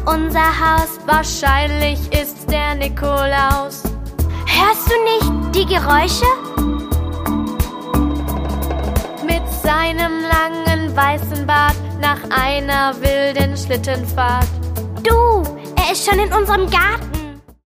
unser Haus. Wahrscheinlich ist's der Nikolaus. Hörst du nicht die Geräusche? Mit seinem langen weißen Bart nach einer wilden Schlittenfahrt. Du, er ist schon in unserem Garten.